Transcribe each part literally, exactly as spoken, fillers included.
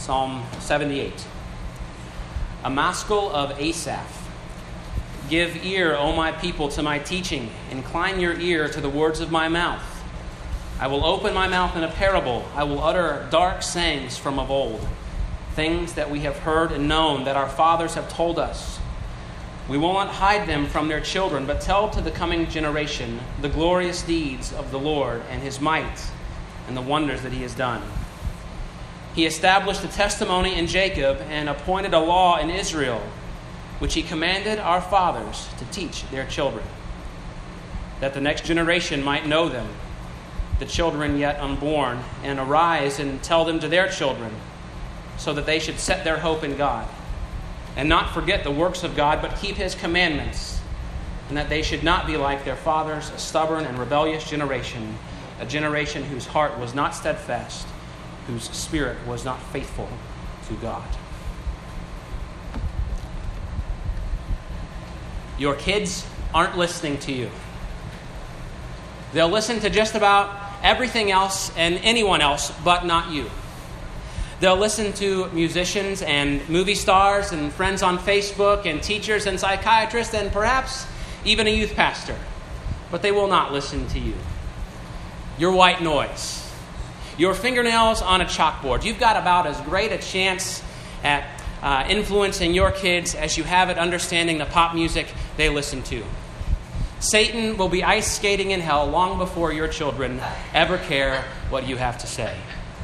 Psalm seventy-eight. A maskil of Asaph. Give ear, O my people, to my teaching. Incline your ear to the words of my mouth. I will open my mouth in a parable. I will utter dark sayings from of old, things that we have heard and known, that our fathers have told us. We will not hide them from their children, but tell to the coming generation the glorious deeds of the Lord and his might and the wonders that he has done. He established a testimony in Jacob and appointed a law in Israel, which he commanded our fathers to teach their children, that the next generation might know them, the children yet unborn, and arise and tell them to their children, so that they should set their hope in God, and not forget the works of God, but keep his commandments, and that they should not be like their fathers, a stubborn and rebellious generation, a generation whose heart was not steadfast, whose spirit was not faithful to God. Your kids aren't listening to you. They'll listen to just about everything else and anyone else, but not you. They'll listen to musicians and movie stars and friends on Facebook and teachers and psychiatrists and perhaps even a youth pastor. But they will not listen to you. You're white noise. Your fingernails on a chalkboard. You've got about as great a chance at uh, influencing your kids as you have at understanding the pop music they listen to. Satan will be ice skating in hell long before your children ever care what you have to say.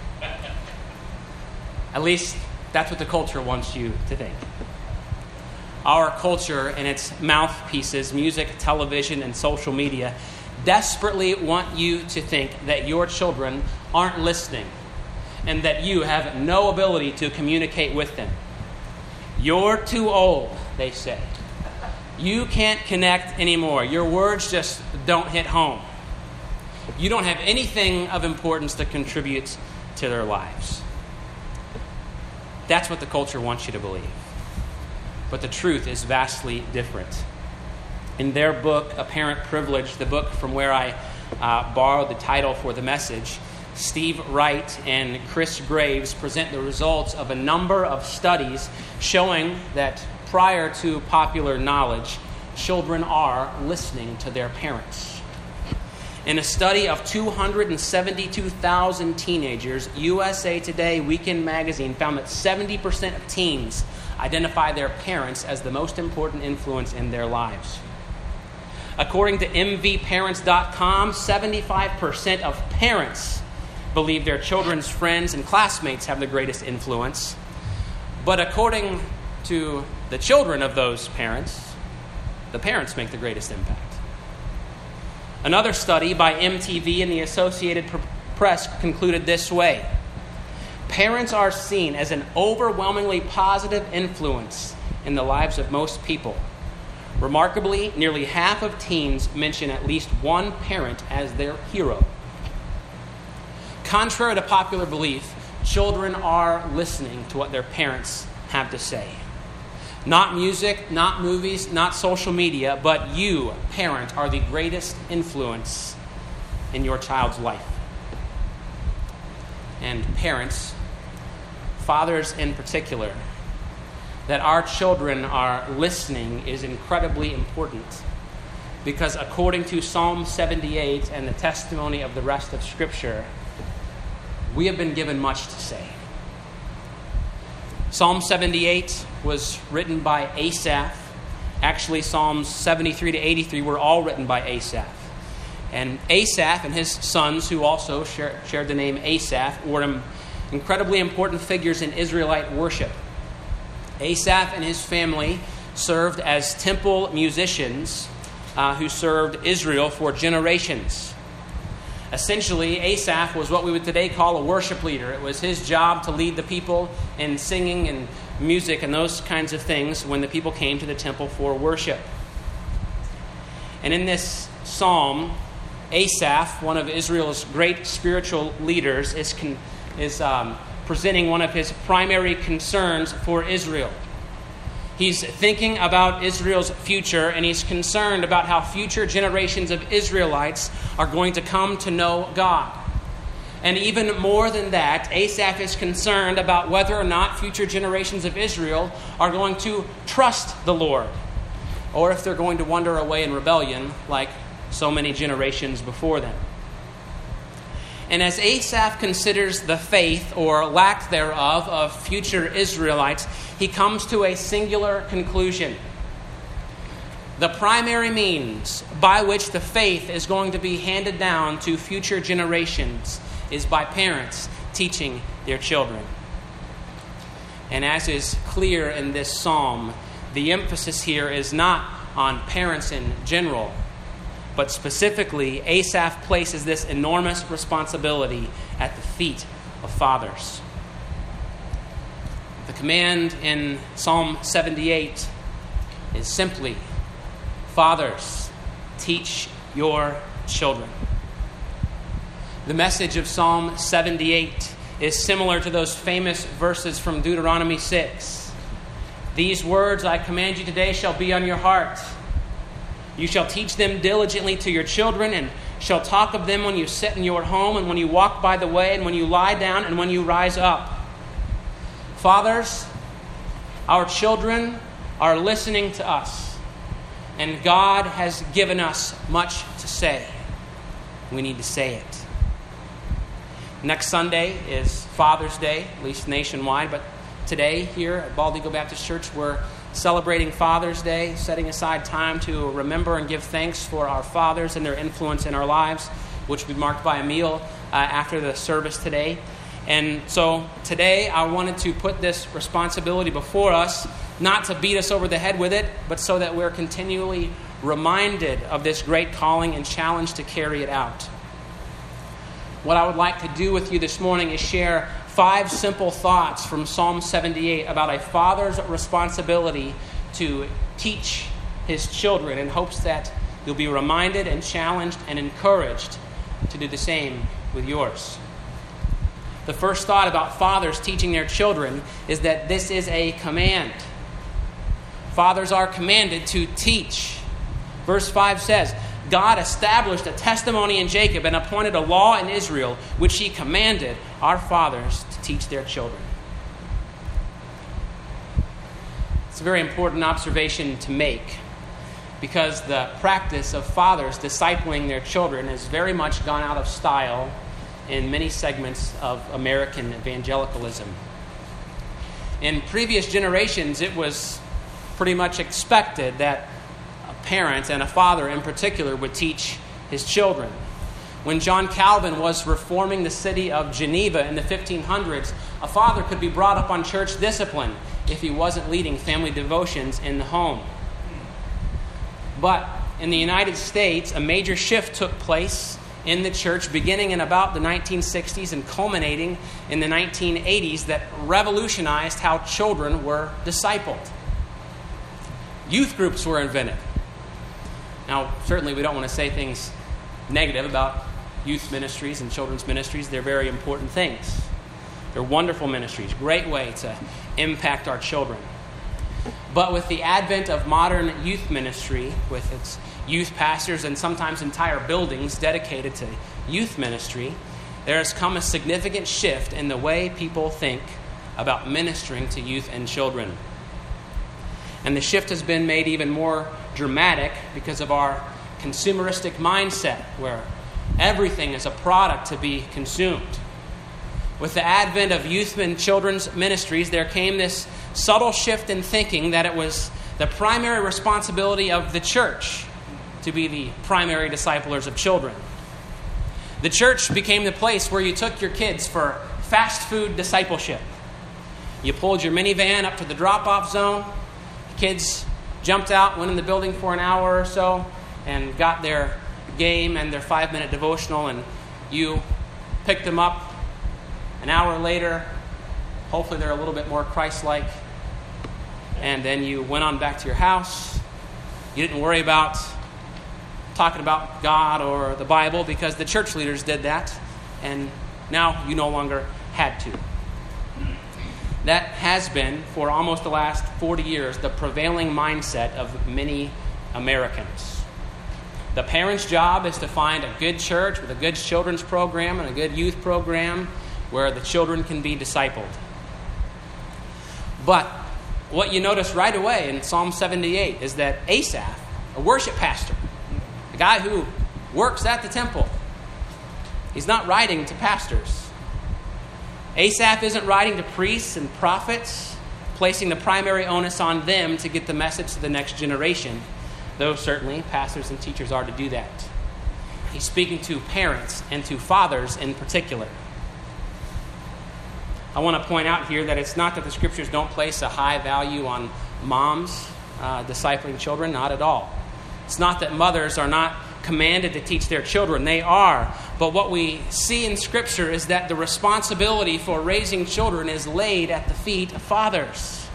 At least that's what the culture wants you to think. Our culture and its mouthpieces, music, television, and social media, desperately want you to think that your children aren't listening and that you have no ability to communicate with them. You're too old, they say. You can't connect anymore. Your words just don't hit home. You don't have anything of importance to contribute to their lives. That's what the culture wants you to believe. But the truth is vastly different. In their book, Apparent Privilege, the book from where I uh, borrowed the title for the message, Steve Wright and Chris Graves present the results of a number of studies showing that prior to popular knowledge, children are listening to their parents. In a study of two hundred seventy-two thousand teenagers, U S A Today Weekend Magazine found that seventy percent of teens identify their parents as the most important influence in their lives. According to M V parents dot com, seventy-five percent of parents believe their children's friends and classmates have the greatest influence. But according to the children of those parents, the parents make the greatest impact. Another study by M T V and the Associated Press concluded this way: parents are seen as an overwhelmingly positive influence in the lives of most people. Remarkably, nearly half of teens mention at least one parent as their hero. Contrary to popular belief, children are listening to what their parents have to say. Not music, not movies, not social media, but you, parent, are the greatest influence in your child's life. And parents, fathers in particular, that our children are listening is incredibly important, because according to Psalm seventy-eight and the testimony of the rest of Scripture, we have been given much to say. Psalm seventy-eight was written by Asaph. Actually, Psalms seventy-three to eighty-three were all written by Asaph. And Asaph and his sons, who also share, shared the name Asaph, were incredibly important figures in Israelite worship. Asaph and his family served as temple musicians uh, who served Israel for generations. Essentially, Asaph was what we would today call a worship leader. It was his job to lead the people in singing and music and those kinds of things when the people came to the temple for worship. And in this psalm, Asaph, one of Israel's great spiritual leaders, is con- is um, presenting one of his primary concerns for Israel. He's thinking about Israel's future, and he's concerned about how future generations of Israelites are going to come to know God. And even more than that, Asaph is concerned about whether or not future generations of Israel are going to trust the Lord, or if they're going to wander away in rebellion like so many generations before them. And as Asaph considers the faith, or lack thereof, of future Israelites, he comes to a singular conclusion. The primary means by which the faith is going to be handed down to future generations is by parents teaching their children. And as is clear in this psalm, the emphasis here is not on parents in general, but specifically, Asaph places this enormous responsibility at the feet of fathers. The command in Psalm seventy-eight is simply, fathers, teach your children. The message of Psalm seventy-eight is similar to those famous verses from Deuteronomy six. These words I command you today shall be on your heart. You shall teach them diligently to your children, and shall talk of them when you sit in your home, and when you walk by the way, and when you lie down, and when you rise up. Fathers, our children are listening to us, and God has given us much to say. We need to say it. Next Sunday is Father's Day, at least nationwide, but today here at Bald Eagle Baptist Church, we're celebrating Father's Day, setting aside time to remember and give thanks for our fathers and their influence in our lives, which will be marked by a meal uh, after the service today. And so today I wanted to put this responsibility before us, not to beat us over the head with it, but so that we're continually reminded of this great calling and challenge to carry it out. What I would like to do with you this morning is share five simple thoughts from Psalm seventy-eight about a father's responsibility to teach his children, in hopes that you'll be reminded and challenged and encouraged to do the same with yours. The first thought about fathers teaching their children is that this is a command. Fathers are commanded to teach. Verse five says, God established a testimony in Jacob and appointed a law in Israel, which he commanded our fathers to teach their children. It's a very important observation to make, because the practice of fathers discipling their children has very much gone out of style in many segments of American evangelicalism. In previous generations, it was pretty much expected that a parent, and a father in particular, would teach his children. When John Calvin was reforming the city of Geneva in the fifteen hundreds, a father could be brought up on church discipline if he wasn't leading family devotions in the home. But in the United States, a major shift took place in the church beginning in about the nineteen sixties and culminating in the nineteen eighties that revolutionized how children were discipled. Youth groups were invented. Now, certainly we don't want to say things negative about youth ministries and children's ministries. They're very important things. They're wonderful ministries, great way to impact our children. But with the advent of modern youth ministry, with its youth pastors and sometimes entire buildings dedicated to youth ministry, there has come a significant shift in the way people think about ministering to youth and children. And the shift has been made even more dramatic because of our consumeristic mindset, where everything is a product to be consumed. With the advent of youth and children's ministries, there came this subtle shift in thinking that it was the primary responsibility of the church to be the primary disciplers of children. The church became the place where you took your kids for fast food discipleship. You pulled your minivan up to the drop-off zone. Kids jumped out, went in the building for an hour or so, and got their game and their five-minute devotional, and you picked them up an hour later. Hopefully they're a little bit more Christ-like. And then you went on back to your house. You didn't worry about talking about God or the Bible because the church leaders did that, and now you no longer had to. That has been, for almost the last forty years, the prevailing mindset of many Americans. The parent's job is to find a good church with a good children's program and a good youth program where the children can be discipled. But what you notice right away in Psalm seventy-eight is that Asaph, a worship pastor, a guy who works at the temple, he's not writing to pastors. Asaph isn't writing to priests and prophets, placing the primary onus on them to get the message to the next generation, though certainly pastors and teachers are to do that. He's speaking to parents and to fathers in particular. I want to point out here that it's not that the Scriptures don't place a high value on moms uh, discipling children, not at all. It's not that mothers are not commanded to teach their children. They are. But what we see in Scripture is that the responsibility for raising children is laid at the feet of fathers.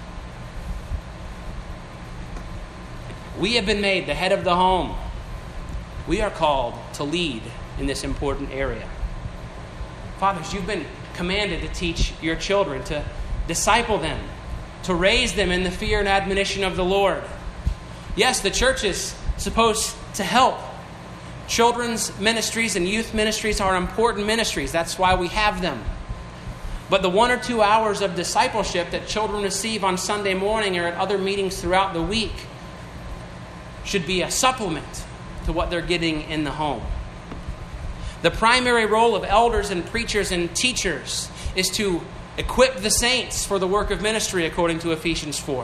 We have been made the head of the home. We are called to lead in this important area. Fathers, you've been commanded to teach your children, to disciple them, to raise them in the fear and admonition of the Lord. Yes, the church is supposed to help. Children's ministries and youth ministries are important ministries. That's why we have them. But the one or two hours of discipleship that children receive on Sunday morning or at other meetings throughout the week should be a supplement to what they're getting in the home. The primary role of elders and preachers and teachers is to equip the saints for the work of ministry, according to Ephesians four.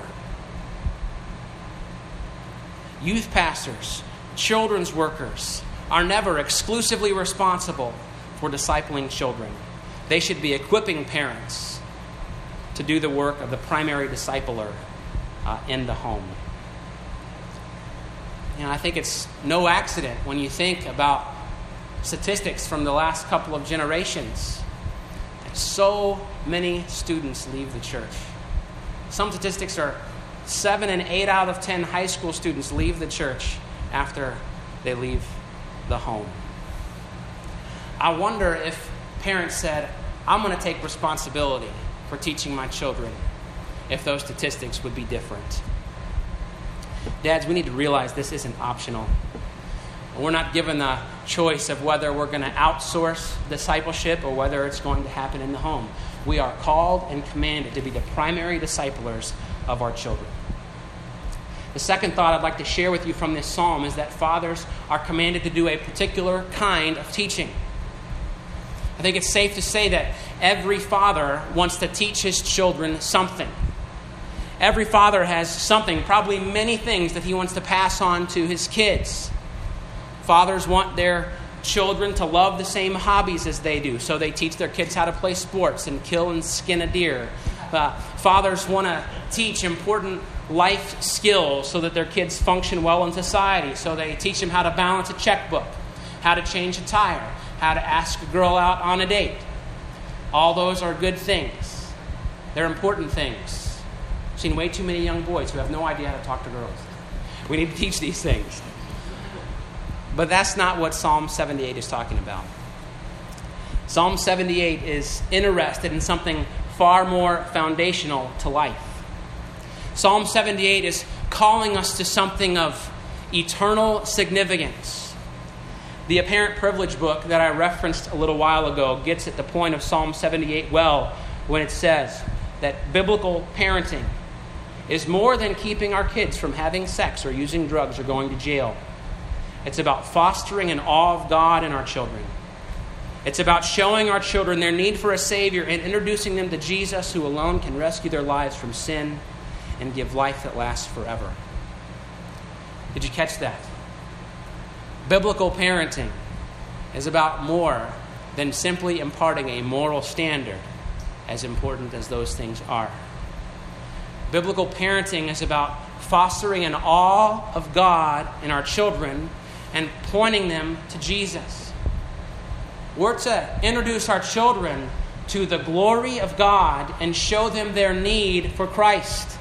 Youth pastors, children's workers are never exclusively responsible for discipling children. They should be equipping parents to do the work of the primary discipler uh, in the home. You know, I think it's no accident when you think about statistics from the last couple of generations. So many students leave the church. Some statistics are seven and eight out of ten high school students leave the church after they leave the home. I wonder if parents said, I'm going to take responsibility for teaching my children, if those statistics would be different. Dads, we need to realize this isn't optional. We're not given the choice of whether we're going to outsource discipleship or whether it's going to happen in the home. We are called and commanded to be the primary disciplers of our children. The second thought I'd like to share with you from this psalm is that fathers are commanded to do a particular kind of teaching. I think it's safe to say that every father wants to teach his children something. Every father has something, probably many things, that he wants to pass on to his kids. Fathers want their children to love the same hobbies as they do, so they teach their kids how to play sports and kill and skin a deer. Uh, fathers want to teach important life skills so that their kids function well in society, so they teach them how to balance a checkbook, how to change a tire, how to ask a girl out on a date. All those are good things. They're important things. I've seen way too many young boys who have no idea how to talk to girls. We need to teach these things. But that's not what Psalm seventy-eight is talking about. Psalm seventy-eight is interested in something far more foundational to life. Psalm seventy-eight is calling us to something of eternal significance. The Apparent Privilege book that I referenced a little while ago gets at the point of Psalm seventy-eight well when it says that biblical parenting is more than keeping our kids from having sex or using drugs or going to jail. It's about fostering an awe of God in our children. It's about showing our children their need for a Savior and introducing them to Jesus, who alone can rescue their lives from sin and give life that lasts forever. Did you catch that? Biblical parenting is about more than simply imparting a moral standard, as important as those things are. Biblical parenting is about fostering an awe of God in our children and pointing them to Jesus. We're to introduce our children to the glory of God and show them their need for Christ.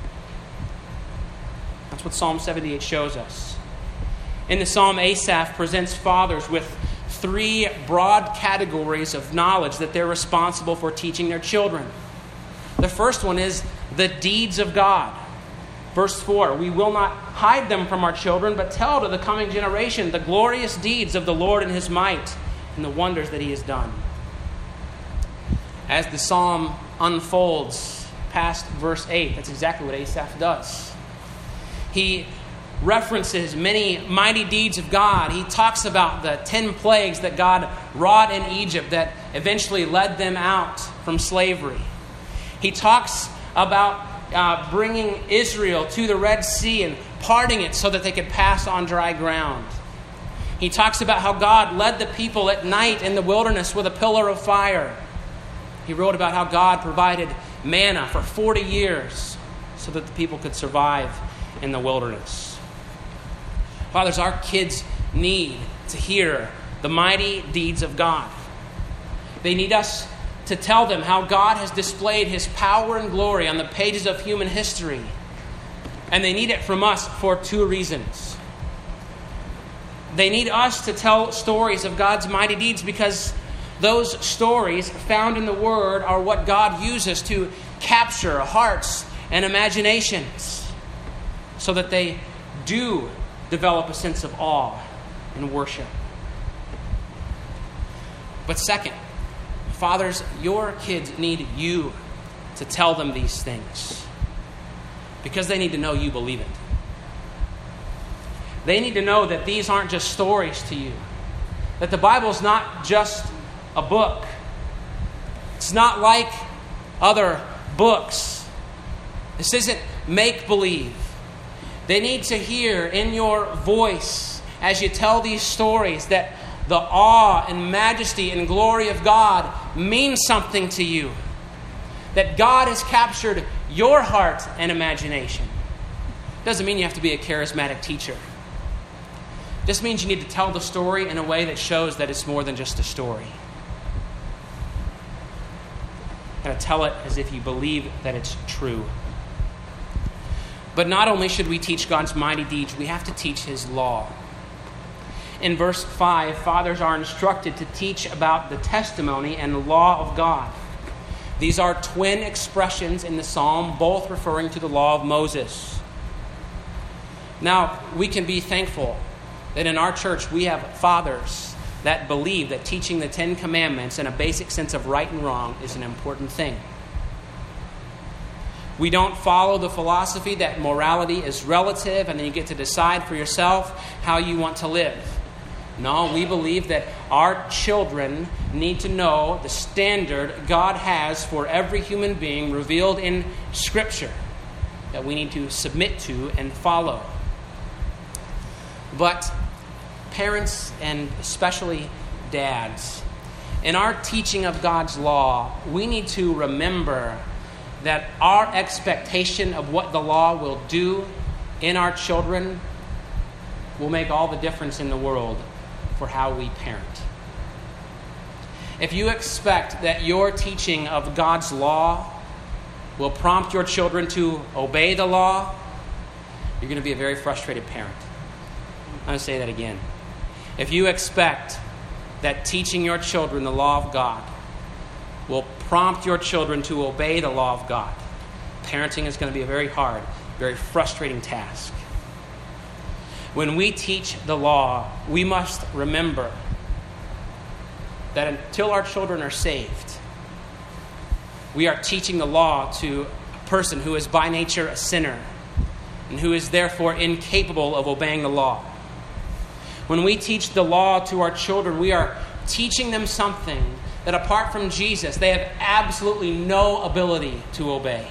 That's what Psalm seventy-eight shows us. In the psalm, Asaph presents fathers with three broad categories of knowledge that they're responsible for teaching their children. The first one is the deeds of God. Verse four, we will not hide them from our children, but tell to the coming generation the glorious deeds of the Lord and his might and the wonders that he has done. As the psalm unfolds past verse eight, that's exactly what Asaph does. He references many mighty deeds of God. He talks about the ten plagues that God wrought in Egypt that eventually led them out from slavery. He talks about uh, bringing Israel to the Red Sea and parting it so that they could pass on dry ground. He talks about how God led the people at night in the wilderness with a pillar of fire. He wrote about how God provided manna for forty years so that the people could survive in the wilderness. Fathers, our kids need to hear the mighty deeds of God. They need us to tell them how God has displayed his power and glory on the pages of human history. And they need it from us for two reasons. They need us to tell stories of God's mighty deeds because those stories found in the Word are what God uses to capture hearts and imaginations so that they do develop a sense of awe and worship. But second, fathers, your kids need you to tell them these things because they need to know you believe it. They need to know that these aren't just stories to you, that the Bible is not just a book. It's not like other books. This isn't make-believe. They need to hear in your voice as you tell these stories that the awe and majesty and glory of God means something to you. That God has captured your heart and imagination. Doesn't mean you have to be a charismatic teacher. Just means you need to tell the story in a way that shows that it's more than just a story. You gotta tell it as if you believe that it's true. But not only should we teach God's mighty deeds, we have to teach his law. In verse five, fathers are instructed to teach about the testimony and the law of God. These are twin expressions in the psalm, both referring to the law of Moses. Now, we can be thankful that in our church we have fathers that believe that teaching the Ten Commandments and a basic sense of right and wrong is an important thing. We don't follow the philosophy that morality is relative and then you get to decide for yourself how you want to live. No, we believe that our children need to know the standard God has for every human being revealed in Scripture that we need to submit to and follow. But parents, and especially dads, in our teaching of God's law, we need to remember that our expectation of what the law will do in our children will make all the difference in the world for how we parent. If you expect that your teaching of God's law will prompt your children to obey the law, you're going to be a very frustrated parent. I'm going to say that again. If you expect that teaching your children the law of God will prompt your children to obey the law of God, parenting is going to be a very hard, very frustrating task. When we teach the law, we must remember that until our children are saved, we are teaching the law to a person who is by nature a sinner and who is therefore incapable of obeying the law. When we teach the law to our children, we are teaching them something that apart from Jesus, they have absolutely no ability to obey.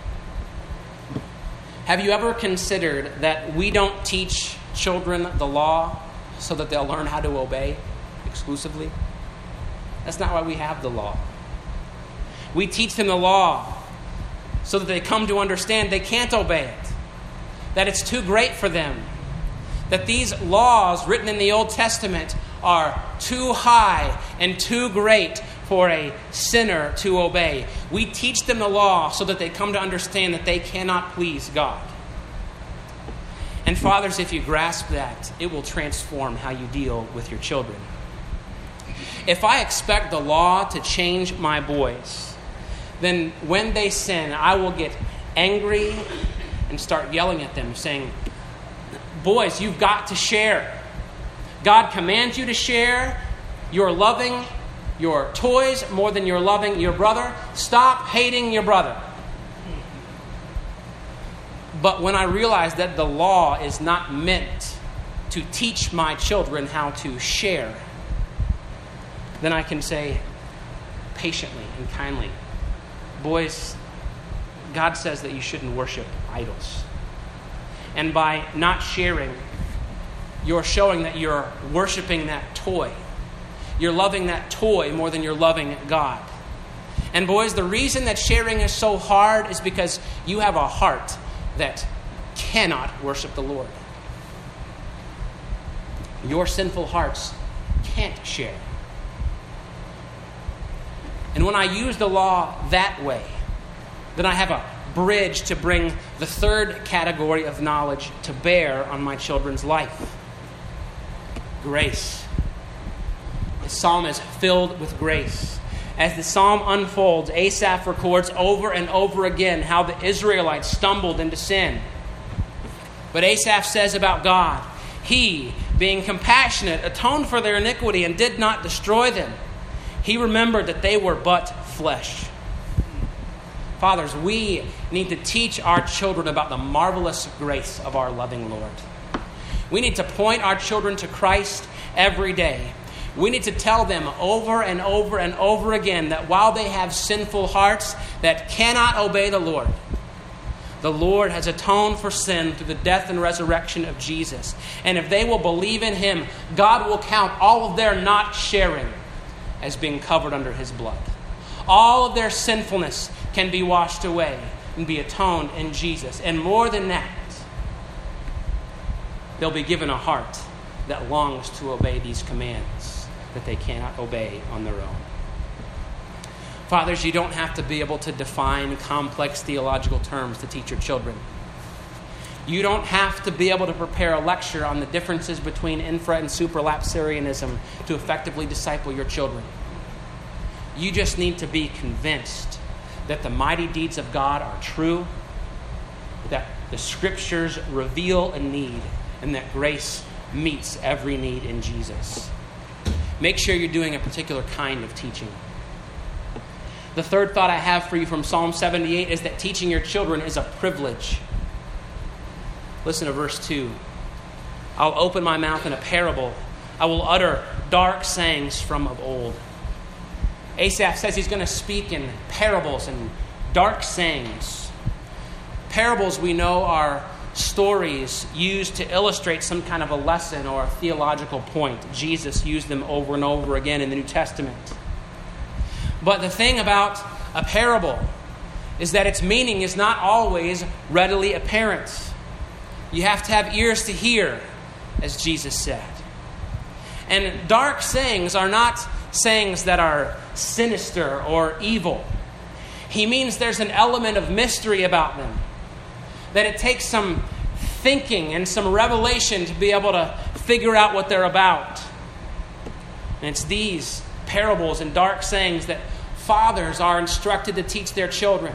Have you ever considered that we don't teach children the law so that they'll learn how to obey exclusively? That's not why we have the law. We teach them the law so that they come to understand they can't obey it, that it's too great for them, that these laws written in the Old Testament are too high and too great for a sinner to obey. We teach them the law so that they come to understand that they cannot please God. And fathers, if you grasp that, it will transform how you deal with your children. If I expect the law to change my boys, then when they sin, I will get angry and start yelling at them, saying, boys, you've got to share. God commands you to share. You're loving your toys more than you're loving your brother. Stop hating your brother. But when I realize that the law is not meant to teach my children how to share, then I can say patiently and kindly, boys, God says that you shouldn't worship idols. And by not sharing, you're showing that you're worshiping that toy. You're loving that toy more than you're loving God. And boys, the reason that sharing is so hard is because you have a heart that cannot worship the Lord. Your sinful hearts can't share. And when I use the law that way, then I have a bridge to bring the third category of knowledge to bear on my children's life. Grace. The psalm is filled with grace. As the psalm unfolds, Asaph records over and over again how the Israelites stumbled into sin. But Asaph says about God, He, being compassionate, atoned for their iniquity and did not destroy them. He remembered that they were but flesh. Fathers, we need to teach our children about the marvelous grace of our loving Lord. We need to point our children to Christ every day. We need to tell them over and over and over again that while they have sinful hearts that cannot obey the Lord, the Lord has atoned for sin through the death and resurrection of Jesus. And if they will believe in Him, God will count all of their not sharing as being covered under His blood. All of their sinfulness can be washed away and be atoned in Jesus. And more than that, they'll be given a heart that longs to obey these commands that they cannot obey on their own. Fathers, you don't have to be able to define complex theological terms to teach your children. You don't have to be able to prepare a lecture on the differences between infra and supralapsarianism to effectively disciple your children. You just need to be convinced that the mighty deeds of God are true, that the Scriptures reveal a need, and that grace meets every need in Jesus. Make sure you're doing a particular kind of teaching. The third thought I have for you from Psalm seventy-eight is that teaching your children is a privilege. Listen to verse two. I'll open my mouth in a parable. I will utter dark sayings from of old. Asaph says he's going to speak in parables and dark sayings. Parables, we know, are stories used to illustrate some kind of a lesson or a theological point. Jesus used them over and over again in the New Testament. But the thing about a parable is that its meaning is not always readily apparent. You have to have ears to hear, as Jesus said. And dark sayings are not sayings that are sinister or evil. He means there's an element of mystery about them, that it takes some thinking and some revelation to be able to figure out what they're about. And it's these parables and dark sayings that fathers are instructed to teach their children.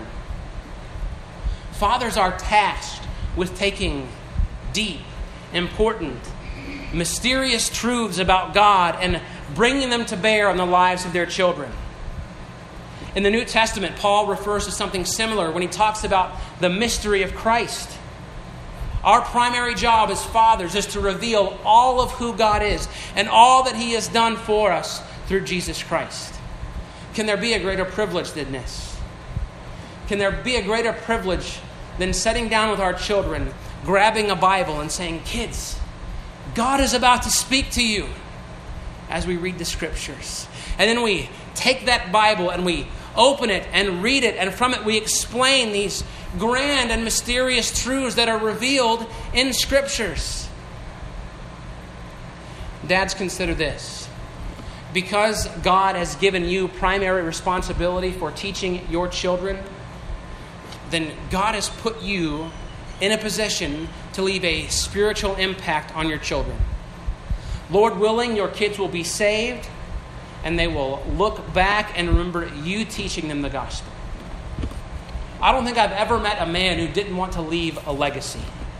Fathers are tasked with taking deep, important, mysterious truths about God and bringing them to bear on the lives of their children. In the New Testament, Paul refers to something similar when he talks about the mystery of Christ. Our primary job as fathers is to reveal all of who God is and all that He has done for us through Jesus Christ. Can there be a greater privilege than this? Can there be a greater privilege than sitting down with our children, grabbing a Bible and saying, "Kids, God is about to speak to you," as we read the Scriptures. And then we take that Bible and we open it and read it, and from it we explain these grand and mysterious truths that are revealed in Scriptures. Dads, consider this. Because God has given you primary responsibility for teaching your children, then God has put you in a position to leave a spiritual impact on your children. Lord willing, your kids will be saved, and they will look back and remember you teaching them the gospel. I don't think I've ever met a man who didn't want to leave a legacy.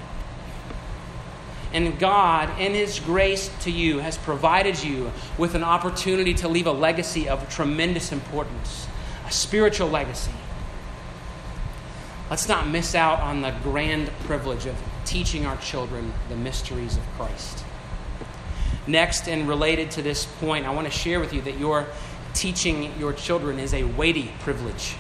And God, in His grace to you, has provided you with an opportunity to leave a legacy of tremendous importance, a spiritual legacy. Let's not miss out on the grand privilege of teaching our children the mysteries of Christ. Next, and related to this point, I want to share with you that your teaching your children is a weighty privilege.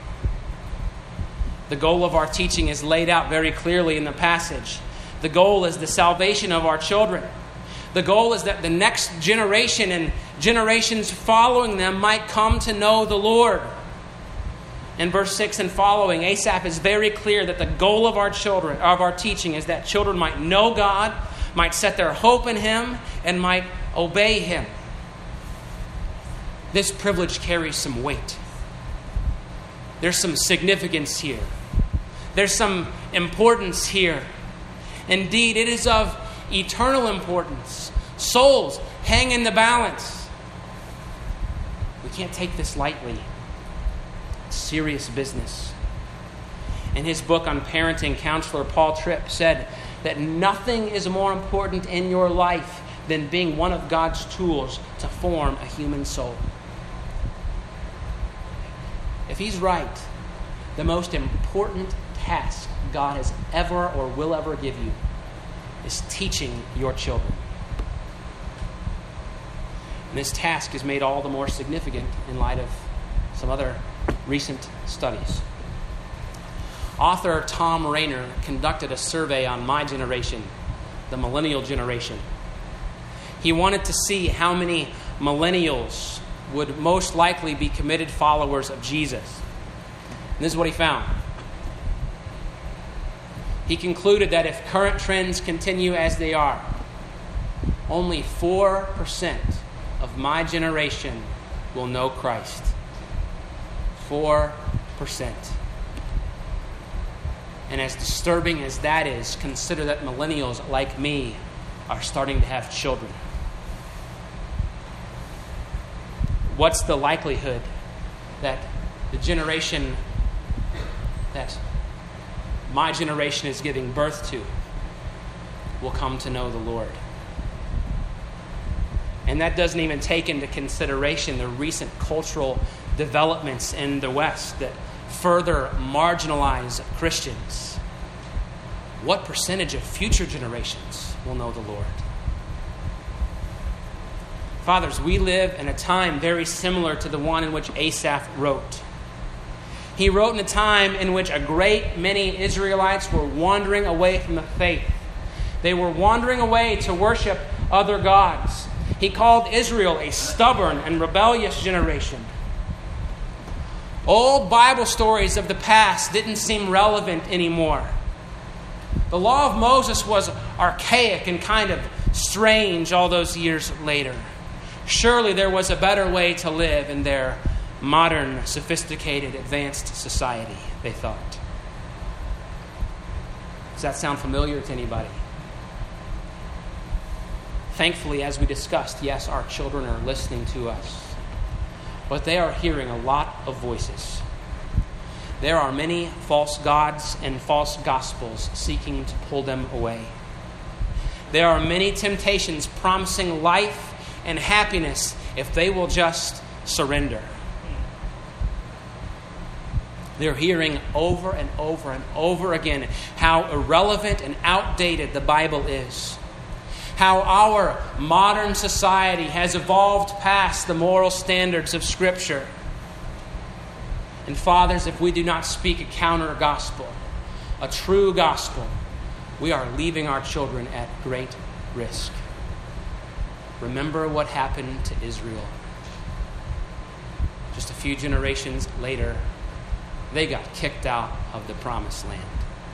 The goal of our teaching is laid out very clearly in the passage. The goal is the salvation of our children. The goal is that the next generation and generations following them might come to know the Lord. In verse six and following, Asaph is very clear that the goal of our children, of our teaching, is that children might know God, might set their hope in Him, and might obey Him. This privilege carries some weight. There's some significance here. There's some importance here. Indeed, it is of eternal importance. Souls hang in the balance. We can't take this lightly. It's serious business. In his book on parenting, counselor Paul Tripp said that nothing is more important in your life than being one of God's tools to form a human soul. If he's right, the most important task God has ever or will ever give you is teaching your children. And this task is made all the more significant in light of some other recent studies. Author Tom Rainer conducted a survey on my generation, the millennial generation. He wanted to see how many millennials would most likely be committed followers of Jesus. And this is what he found. He concluded that if current trends continue as they are, only four percent of my generation will know Christ. four percent. And as disturbing as that is, consider that millennials like me are starting to have children. What's the likelihood that the generation that my generation is giving birth to will come to know the Lord? And that doesn't even take into consideration the recent cultural developments in the West that further marginalize Christians. What percentage of future generations will know the Lord? Fathers, we live in a time very similar to the one in which Asaph wrote. He wrote in a time in which a great many Israelites were wandering away from the faith. They were wandering away to worship other gods. He called Israel a stubborn and rebellious generation. Old Bible stories of the past didn't seem relevant anymore. The law of Moses was archaic and kind of strange all those years later. Surely there was a better way to live in their modern, sophisticated, advanced society, they thought. Does that sound familiar to anybody? Thankfully, as we discussed, yes, our children are listening to us, but they are hearing a lot of voices. There are many false gods and false gospels seeking to pull them away. There are many temptations promising life and happiness if they will just surrender. They're hearing over and over and over again how irrelevant and outdated the Bible is. How our modern society has evolved past the moral standards of Scripture. And fathers, if we do not speak a counter gospel, a true gospel, we are leaving our children at great risk. Remember what happened to Israel. Just a few generations later, they got kicked out of the promised land.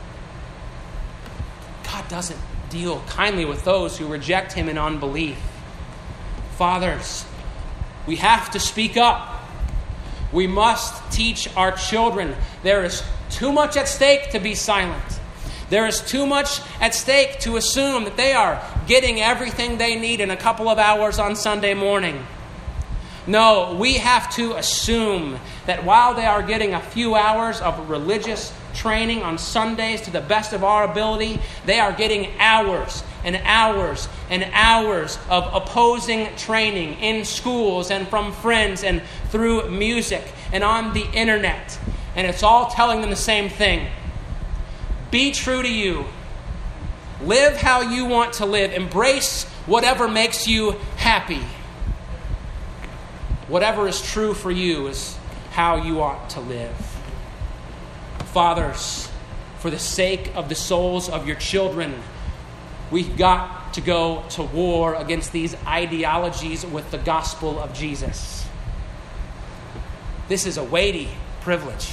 God doesn't deal kindly with those who reject Him in unbelief. Fathers, we have to speak up. We must teach our children. There is too much at stake to be silent. There is too much at stake to assume that they are getting everything they need in a couple of hours on Sunday morning. No, we have to assume that while they are getting a few hours of religious training on Sundays to the best of our ability, they are getting hours and hours and hours of opposing training in schools and from friends and through music and on the internet. And it's all telling them the same thing. Be true to you. Live how you want to live. Embrace whatever makes you happy. Whatever is true for you is how you ought to live. Fathers, for the sake of the souls of your children, we've got to go to war against these ideologies with the gospel of Jesus. This is a weighty privilege.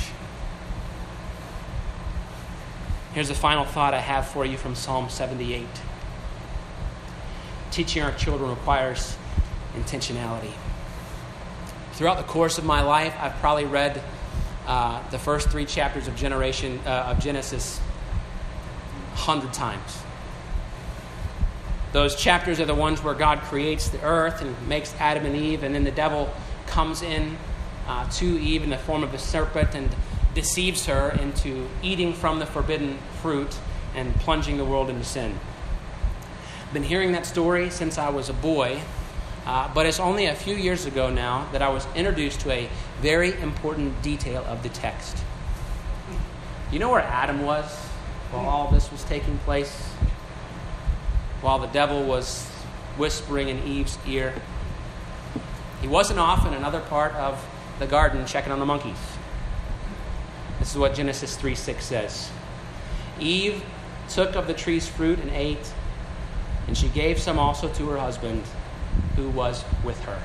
Here's the final thought I have for you from Psalm seventy-eight. Teaching our children requires intentionality. Throughout the course of my life, I've probably read uh, the first three chapters of generation uh, of Genesis a hundred times. Those chapters are the ones where God creates the earth and makes Adam and Eve, and then the devil comes in uh, to Eve in the form of a serpent and deceives her into eating from the forbidden fruit and plunging the world into sin. I've been hearing that story since I was a boy. Uh, but it's only a few years ago now that I was introduced to a very important detail of the text. You know where Adam was while all this was taking place? While the devil was whispering in Eve's ear? He wasn't off in another part of the garden checking on the monkeys. This is what Genesis three six says. Eve took of the tree's fruit and ate, and she gave some also to her husband, who was with her.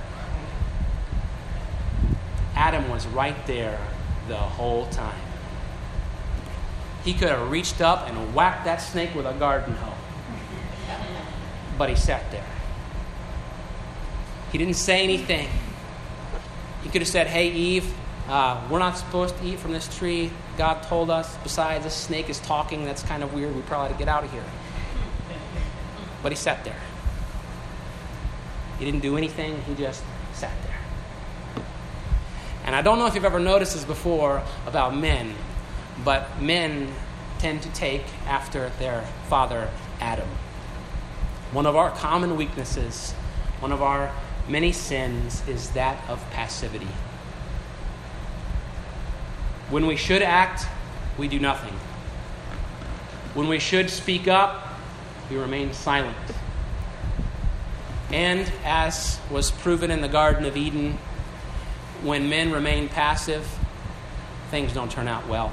Adam was right there the whole time. He could have reached up and whacked that snake with a garden hoe. But he sat there. He didn't say anything. He could have said, hey, Eve, uh, we're not supposed to eat from this tree. God told us. Besides, this snake is talking. That's kind of weird. We probably ought to get out of here. But he sat there. He didn't do anything. He just sat there. And I don't know if you've ever noticed this before about men, but men tend to take after their father, Adam. One of our common weaknesses, one of our many sins, is that of passivity. When we should act, we do nothing. When we should speak up, we remain silent. And as was proven in the Garden of Eden, when men remain passive, things don't turn out well.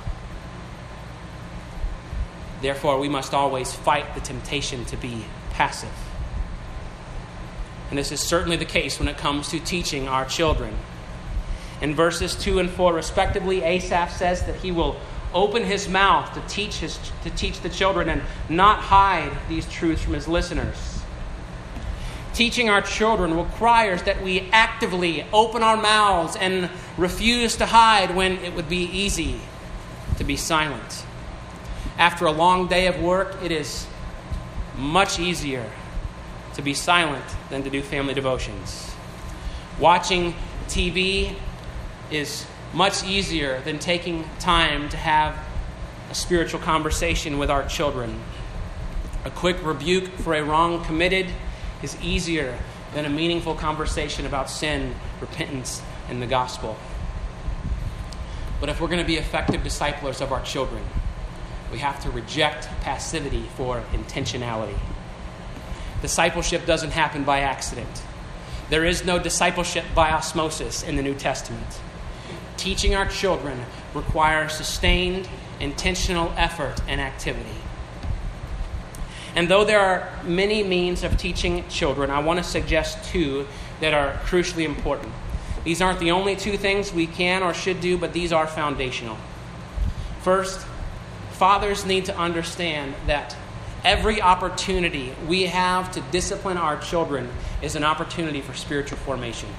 Therefore, we must always fight the temptation to be passive. And this is certainly the case when it comes to teaching our children. In verses two and four, respectively, Asaph says that he will open his mouth to teach his to teach the children and not hide these truths from his listeners. Teaching our children requires that we actively open our mouths and refuse to hide when it would be easy to be silent. After a long day of work, it is much easier to be silent than to do family devotions. Watching T V is much easier than taking time to have a spiritual conversation with our children. A quick rebuke for a wrong committed is easier than a meaningful conversation about sin, repentance, and the gospel. But if we're going to be effective disciplers of our children, we have to reject passivity for intentionality. Discipleship doesn't happen by accident. There is no discipleship by osmosis in the New Testament. Teaching our children requires sustained, intentional effort and activity. And though there are many means of teaching children, I want to suggest two that are crucially important. These aren't the only two things we can or should do, but these are foundational. First, fathers need to understand that every opportunity we have to discipline our children is an opportunity for spiritual formation.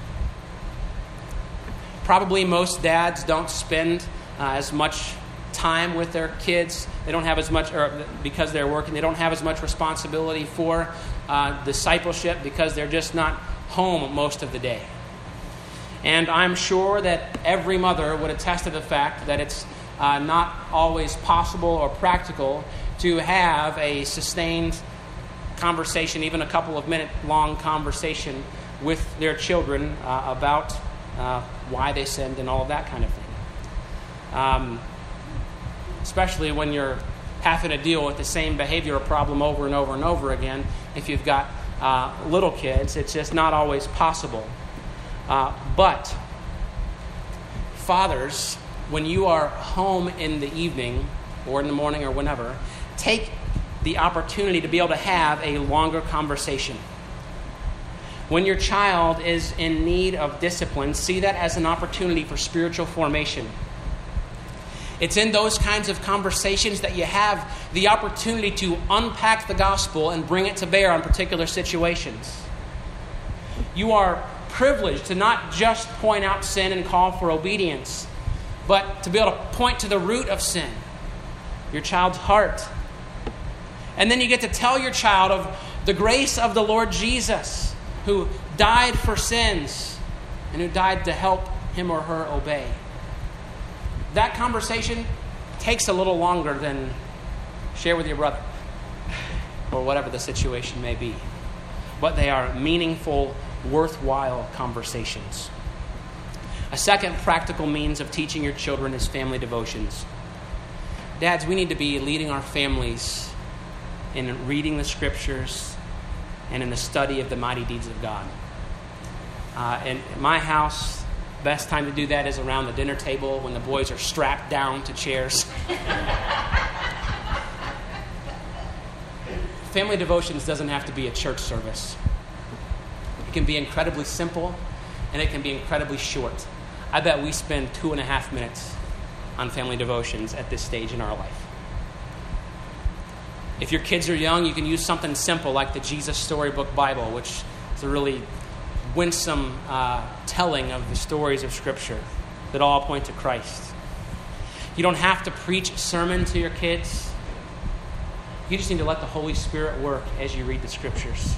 Probably most dads don't spend uh, as much time with their kids. They don't have as much, or because they're working, they don't have as much responsibility for uh, discipleship because they're just not home most of the day. And I'm sure that every mother would attest to the fact that it's uh, not always possible or practical to have a sustained conversation, even a couple of minute long conversation with their children uh, about uh, why they sinned and all of that kind of thing. Um, especially when you're having to deal with the same behavioral problem over and over and over again. If you've got uh, little kids, it's just not always possible. Uh, but fathers, when you are home in the evening or in the morning or whenever, take the opportunity to be able to have a longer conversation. When your child is in need of discipline, see that as an opportunity for spiritual formation. It's in those kinds of conversations that you have the opportunity to unpack the gospel and bring it to bear on particular situations. You are privileged to not just point out sin and call for obedience, but to be able to point to the root of sin, your child's heart. And then you get to tell your child of the grace of the Lord Jesus, who died for sins and who died to help him or her obey. That conversation takes a little longer than share with your brother or whatever the situation may be. But they are meaningful, worthwhile conversations. A second practical means of teaching your children is family devotions. Dads, we need to be leading our families in reading the Scriptures and in the study of the mighty deeds of God. Uh, in my house, best time to do that is around the dinner table when the boys are strapped down to chairs. Family devotions doesn't have to be a church service. It can be incredibly simple, and it can be incredibly short. I bet we spend two and a half minutes on family devotions at this stage in our life. If your kids are young, you can use something simple like the Jesus Storybook Bible, which is a really winsome uh, telling of the stories of Scripture that all point to Christ. You don't have to preach a sermon to your kids. You just need to let the Holy Spirit work as you read the Scriptures.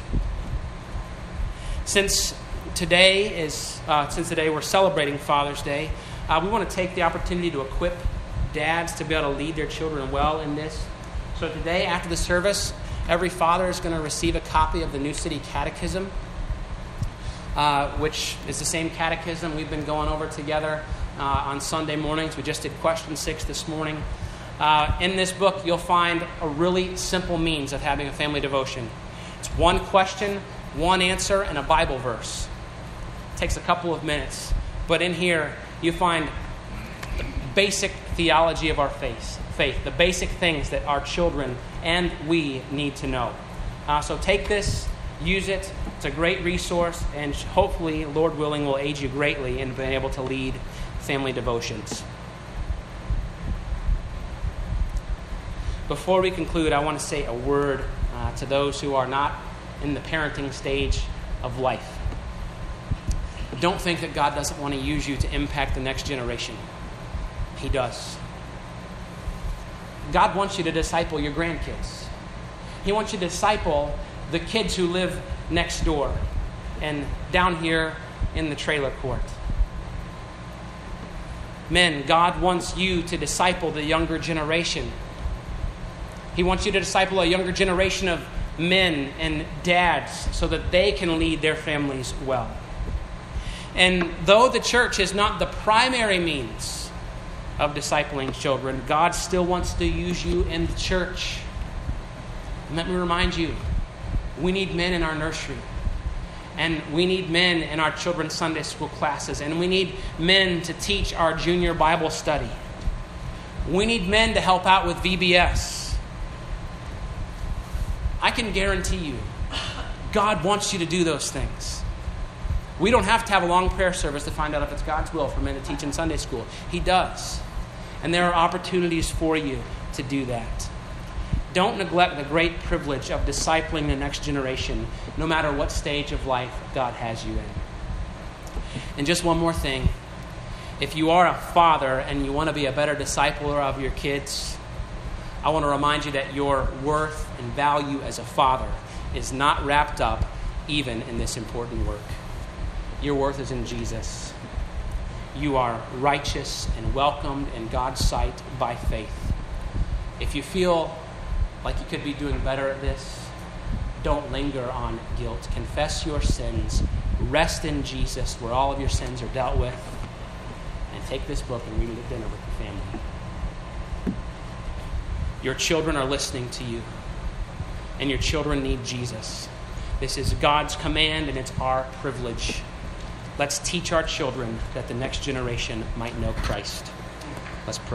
Since today is, uh, since today we're celebrating Father's Day, uh, we want to take the opportunity to equip dads to be able to lead their children well in this. So today, after the service, every father is going to receive a copy of the New City Catechism, uh, which is the same catechism we've been going over together uh, on Sunday mornings. We just did question six this morning. Uh, in this book, you'll find a really simple means of having a family devotion. It's one question, one answer, and a Bible verse. It takes a couple of minutes. But in here, you find the basic theology of our faith, faith, the basic things that our children and we need to know. Uh, so take this, use it. It's a great resource, and hopefully, Lord willing, will aid you greatly in being able to lead family devotions. Before we conclude, I want to say a word uh, to those who are not in the parenting stage of life. Don't think that God doesn't want to use you to impact the next generation. He does. God wants you to disciple your grandkids. He wants you to disciple the kids who live next door and down here in the trailer court. Men, God wants you to disciple the younger generation. He wants you to disciple a younger generation of men and dads so that they can lead their families well. And though the church is not the primary means of discipling children, God still wants to use you in the church. And let me remind you, we need men in our nursery. And we need men in our children's Sunday school classes. And we need men to teach our junior Bible study. We need men to help out with V B S. I can guarantee you, God wants you to do those things. We don't have to have a long prayer service to find out if it's God's will for men to teach in Sunday school. He does. And there are opportunities for you to do that. Don't neglect the great privilege of discipling the next generation, no matter what stage of life God has you in. And just one more thing. If you are a father and you want to be a better discipler of your kids, I want to remind you that your worth and value as a father is not wrapped up even in this important work. Your worth is in Jesus. you are righteous and welcomed in God's sight by faith. If you feel like you could be doing better at this, don't linger on guilt. Confess your sins. Rest in Jesus where all of your sins are dealt with. And take this book and read it at dinner with your family. Your children are listening to you. And your children need Jesus. This is God's command and it's our privilege. Let's teach our children that the next generation might know Christ. Let's pray.